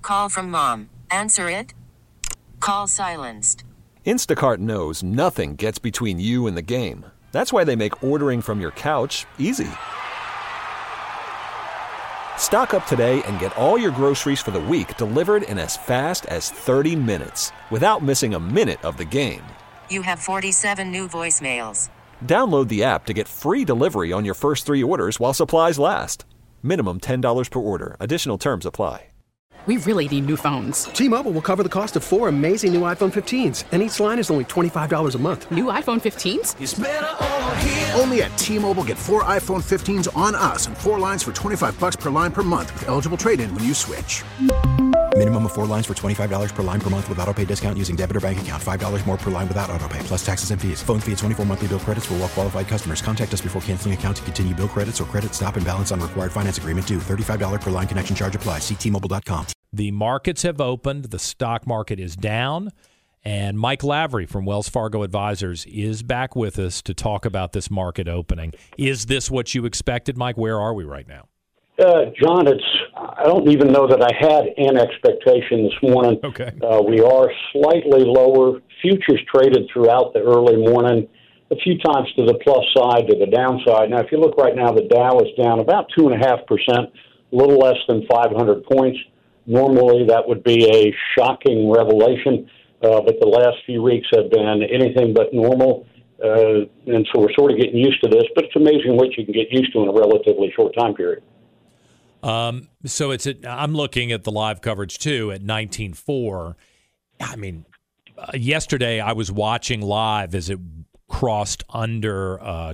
Call from mom. Answer it. Call silenced. Instacart knows nothing gets between you and the game. That's why they make ordering from your couch easy. Stock up today and get all your groceries for the week delivered in as fast as 30 minutes without missing a minute of the game. You have 47 new voicemails. Download the app to get free delivery on your first 3 orders while supplies last. Minimum $10 per order. Additional terms apply. We really need new phones. T-Mobile will cover the cost of 4 amazing new iPhone 15s, and each line is only $25 a month. New iPhone 15s? It's better over here. Only at T-Mobile, get 4 iPhone 15s on us and 4 lines for $25 per line per month with eligible trade-in when you switch. Minimum of 4 lines for $25 per line per month with autopay discount using debit or bank account. $5 more per line without autopay, plus taxes and fees. Phone fee at 24 monthly bill credits for well-qualified customers. Contact us before canceling account to continue bill credits or credit stop and balance on required finance agreement due. $35 per line connection charge applies. See T-Mobile.com. The markets have opened. The stock market is down. And Mike Lavery from Wells Fargo Advisors is back with us to talk about this market opening. Is this what you expected, Mike? Where are we right now? John, I don't even know that I had an expectation this morning. Okay. We are slightly lower. Futures traded throughout the early morning, a few times to the plus side, to the downside. Now, if you look right now, the Dow is down about 2.5%, a little less than 500 points. Normally, that would be a shocking revelation, but the last few weeks have been anything but normal, and so we're sort of getting used to this, but it's amazing what you can get used to in a relatively short time period. So I'm looking at the live coverage, too, at 19.4. I mean, yesterday I was watching live as it crossed under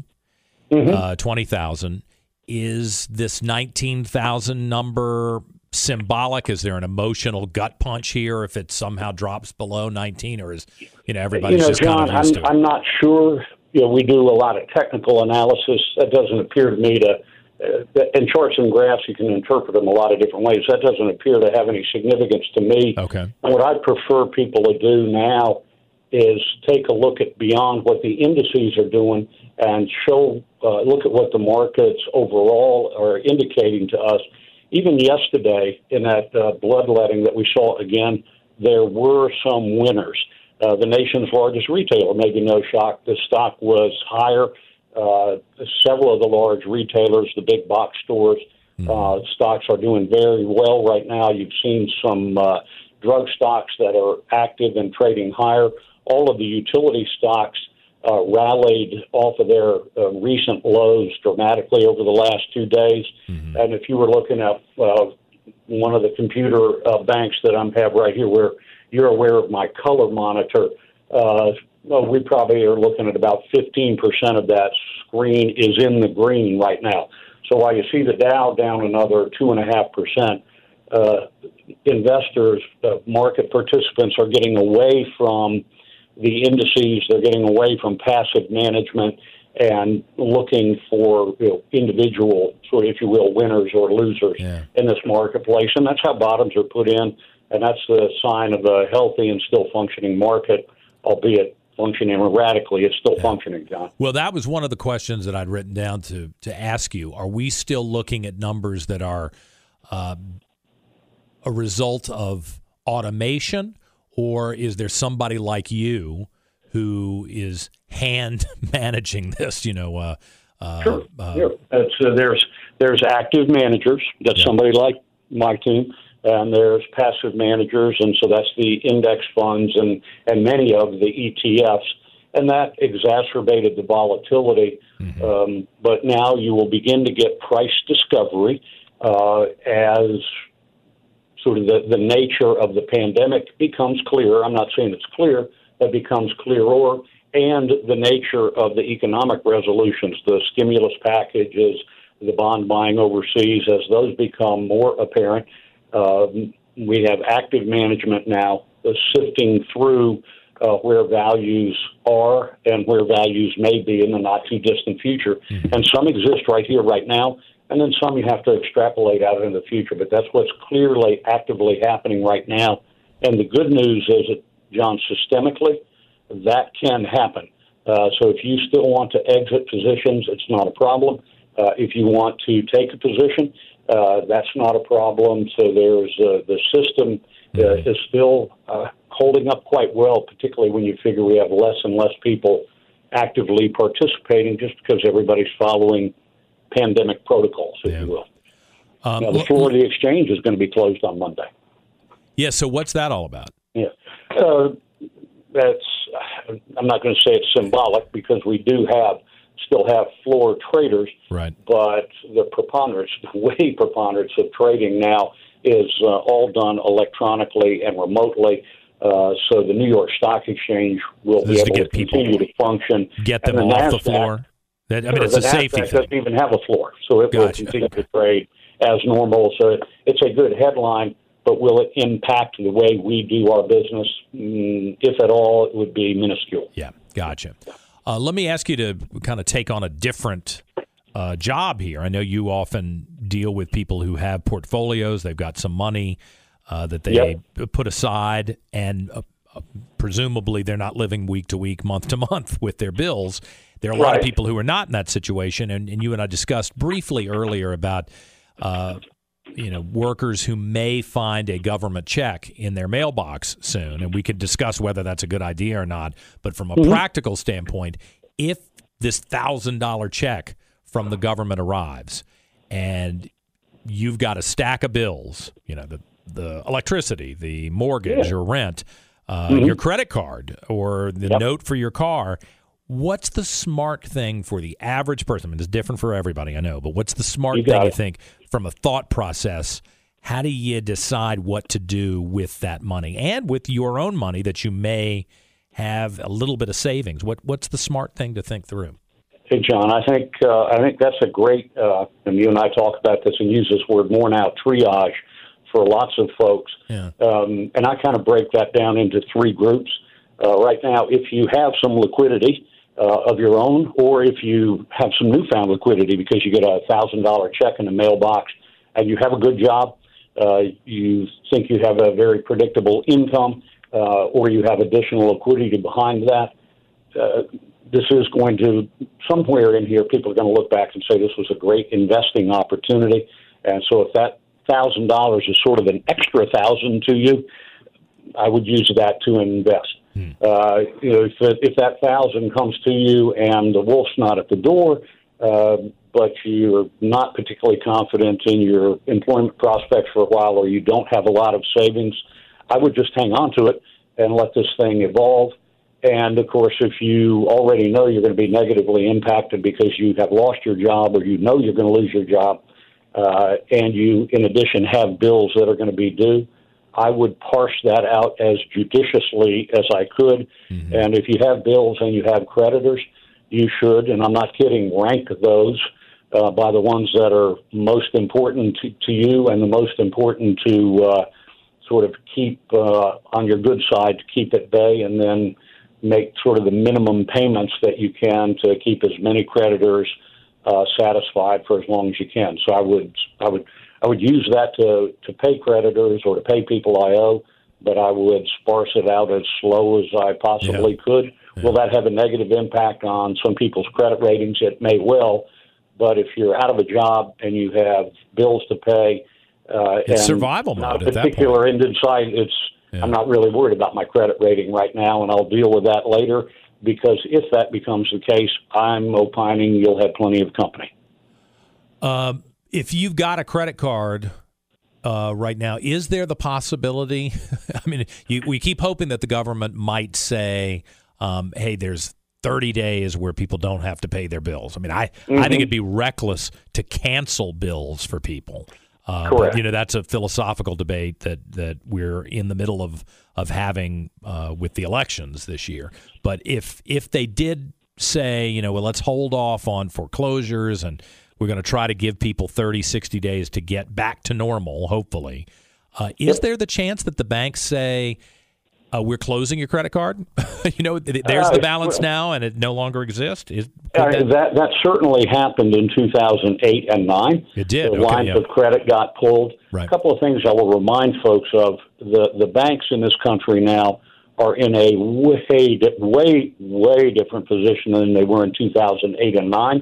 20,000. Is this 19,000 number symbolic? Is there an emotional gut punch here if it somehow drops below 19, or is everybody's just John, kind of used to it? I'm not sure. We do a lot of technical analysis. That doesn't appear to me to. In charts and graphs, you can interpret them a lot of different ways. That doesn't appear to have any significance to me. Okay. What I prefer people to do now is take a look at beyond what the indices are doing and look at what the markets overall are indicating to us. Even yesterday, in that bloodletting that we saw again, there were some winners. The nation's largest retailer, maybe no shock, the stock was higher. Several of the large retailers, the big box stores, stocks are doing very well right now. You've seen some drug stocks that are active and trading higher. All of the utility stocks rallied off of their recent lows dramatically over the last 2 days. Mm-hmm. And if you were looking at one of the computer banks that I have right here, where you're aware of my color monitor, we probably are looking at about 15% of that screen is in the green right now. So while you see the Dow down another 2.5%, investors, market participants are getting away from the indices. They're getting away from passive management and looking for individual, sort of, if you will, winners or losers in this marketplace. And that's how bottoms are put in, and that's the sign of a healthy and still functioning market, albeit functioning erratically. It's still functioning, John. Well, that was one of the questions that I'd written down to ask you. Are we still looking at numbers that are a result of automation, or is there somebody like you who is hand managing this? Sure. There's active managers. That's somebody like my team. And there's passive managers, and so that's the index funds and many of the ETFs. And that exacerbated the volatility. Mm-hmm. But now you will begin to get price discovery as sort of the nature of the pandemic becomes clearer. I'm not saying it's clear, it becomes clearer. And the nature of the economic resolutions, the stimulus packages, the bond buying overseas, as those become more apparent. We have active management now sifting through where values are and where values may be in the not-too-distant future. Mm-hmm. And some exist right here, right now, and then some you have to extrapolate out into the future. But that's what's clearly actively happening right now. And the good news is that, John, systemically, that can happen. So if you still want to exit positions, it's not a problem. If you want to take a position, that's not a problem. So there's the system is still holding up quite well, particularly when you figure we have less and less people actively participating just because everybody's following pandemic protocols, if you will. Now, the Florida Exchange is going to be closed on Monday. Yeah, so what's that all about? Yeah, I'm not going to say it's symbolic because we still have floor traders, right? But the preponderance of trading now is all done electronically and remotely. So the New York Stock Exchange will be able to continue to function. Get them off the floor. It's a safety thing. It doesn't even have a floor, so it will continue to trade as normal. So it's a good headline, but will it impact the way we do our business? If at all, it would be minuscule. Yeah, gotcha. Let me ask you to kind of take on a different job here. I know you often deal with people who have portfolios. They've got some money that they put aside, and presumably they're not living week to week, month to month with their bills. There are a lot of people who are not in that situation, and you and I discussed briefly earlier about workers who may find a government check in their mailbox soon, and we could discuss whether that's a good idea or not. But from a practical standpoint, if this $1,000 check from the government arrives and you've got a stack of bills, the electricity, the mortgage or rent, your credit card or the note for your car, what's the smart thing for the average person? I mean, it's different for everybody, I know, but what's the smart thing you think from a thought process? How do you decide what to do with that money and with your own money that you may have a little bit of savings? What's the smart thing to think through? Hey, John, I think that's a great, and you and I talk about this and use this word more now, triage for lots of folks. Yeah. And I kind of break that down into three groups. Right now, if you have some liquidity of your own, or if you have some newfound liquidity because you get a $1,000 check in the mailbox and you have a good job, you think you have a very predictable income, or you have additional liquidity behind that, this is going to, somewhere in here, people are going to look back and say this was a great investing opportunity. And so if that $1,000 is sort of an extra $1,000 to you, I would use that to invest. If that $1,000 comes to you and the wolf's not at the door, but you're not particularly confident in your employment prospects for a while, or you don't have a lot of savings, I would just hang on to it and let this thing evolve. And, of course, if you already know you're going to be negatively impacted because you have lost your job or you know you're going to lose your job, and you, in addition, have bills that are going to be due, I would parse that out as judiciously as I could. Mm-hmm. And if you have bills and you have creditors, you should, and I'm not kidding, rank those by the ones that are most important to you and the most important to sort of keep on your good side, to keep at bay, and then make sort of the minimum payments that you can to keep as many creditors satisfied for as long as you can. So I would use that to pay creditors or to pay people I owe, but I would sparse it out as slow as I possibly could. Yeah. Will that have a negative impact on some people's credit ratings? It may well, but if you're out of a job and you have bills to pay, it's and survival mode at that point. Particular end in sight, I'm not really worried about my credit rating right now, and I'll deal with that later, because if that becomes the case, I'm opining you'll have plenty of company. If you've got a credit card right now, is there the possibility? I mean, we keep hoping that the government might say, hey, there's 30 days where people don't have to pay their bills. I mean, I think it'd be reckless to cancel bills for people. But, that's a philosophical debate that we're in the middle of having with the elections this year. But if they did say, well, let's hold off on foreclosures and we're going to try to give people 30, 60 days to get back to normal, hopefully, is there the chance that the banks say, we're closing your credit card? There's the balance now and it no longer exists? That certainly happened in 2008 and 2009. It did. The lines of credit got pulled. Right. A couple of things I will remind folks of. The banks in this country now are in a way different position than they were in 2008 and 2009.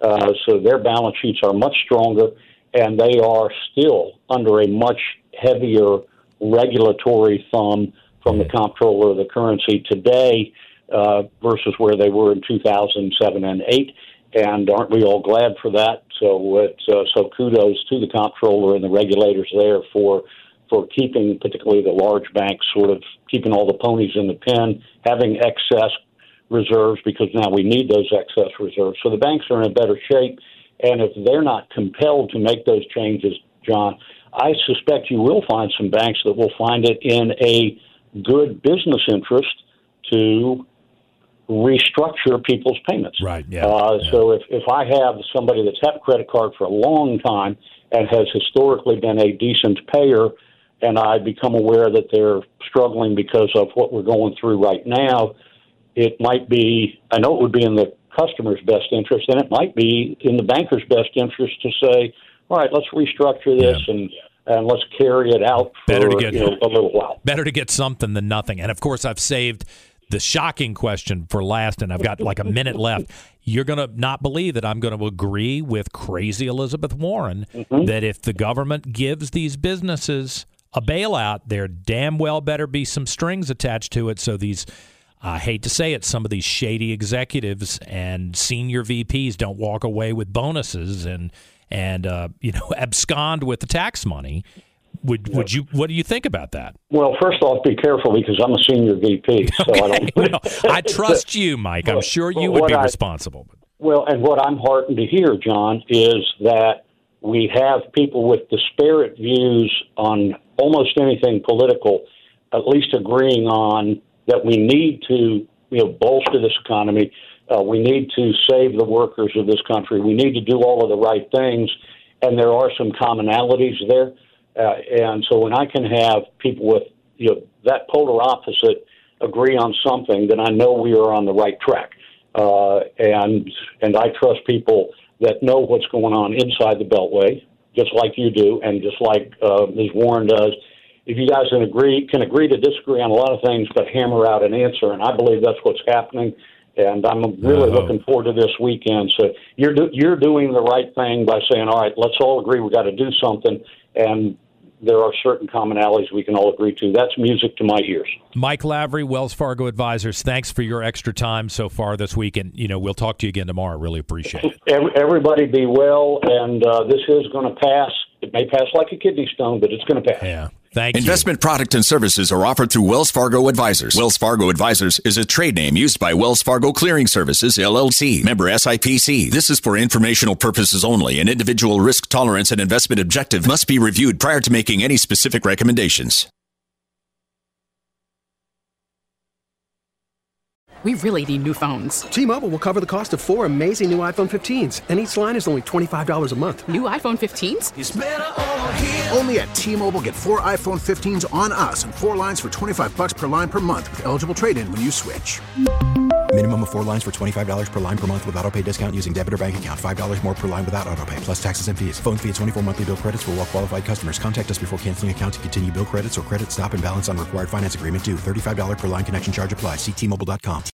So their balance sheets are much stronger, and they are still under a much heavier regulatory thumb from the comptroller of the currency today versus where they were in 2007 and 8. And aren't we all glad for that? So so kudos to the comptroller and the regulators there for keeping, particularly the large banks, sort of keeping all the ponies in the pen, having excess reserves, because now we need those excess reserves. So the banks are in a better shape, and if they're not compelled to make those changes, John, I suspect you will find some banks that will find it in a good business interest to restructure people's payments. Right. Yeah. So if I have somebody that's had a credit card for a long time and has historically been a decent payer, and I become aware that they're struggling because of what we're going through right now, it might be, I know it would be in the customer's best interest, and it might be in the banker's best interest to say, all right, let's restructure this and let's carry it out for a little while. Better to get something than nothing. And, of course, I've saved the shocking question for last, and I've got like a minute left. You're going to not believe that I'm going to agree with crazy Elizabeth Warren that if the government gives these businesses a bailout, there damn well better be some strings attached to it. So these, I hate to say it, some of these shady executives and senior VPs don't walk away with bonuses and abscond with the tax money. Would you? What do you think about that? Well, first off, be careful because I'm a senior VP, so I don't. I trust you, Mike. I'm sure you would be responsible. Well, and what I'm heartened to hear, John, is that we have people with disparate views on almost anything political, at least agreeing on that we need to, bolster this economy. We need to save the workers of this country. We need to do all of the right things, and there are some commonalities there. And so when I can have people with that polar opposite agree on something, then I know we are on the right track. And I trust people that know what's going on inside the Beltway, just like you do, and just like Ms. Warren does. If you guys can agree to disagree on a lot of things, but hammer out an answer, and I believe that's what's happening. And I'm really looking forward to this weekend. So you're doing the right thing by saying, all right, let's all agree we've got to do something. And there are certain commonalities we can all agree to. That's music to my ears. Mike Lavery, Wells Fargo Advisors, thanks for your extra time so far this week. And, we'll talk to you again tomorrow. Really appreciate it. Everybody be well, and this is going to pass. It may pass like a kidney stone, but it's going to pass. Yeah. Thank you. Investment product and services are offered through Wells Fargo Advisors. Wells Fargo Advisors is a trade name used by Wells Fargo Clearing Services, LLC, member SIPC. This is for informational purposes only, and individual risk tolerance and investment objective must be reviewed prior to making any specific recommendations. We really need new phones. T-Mobile will cover the cost of 4 amazing new iPhone 15s, and each line is only $25 a month. New iPhone 15s? It's better over here. Only at T-Mobile, get 4 iPhone 15s on us and 4 lines for $25 per line per month with eligible trade-in when you switch. Minimum of 4 lines for $25 per line per month with autopay discount using debit or bank account. $5 more per line without autopay, plus taxes and fees. Phone fee at 24 monthly bill credits for well-qualified customers. Contact us before canceling account to continue bill credits or credit stop and balance on required finance agreement due. $35 per line connection charge applies. See T-Mobile.com.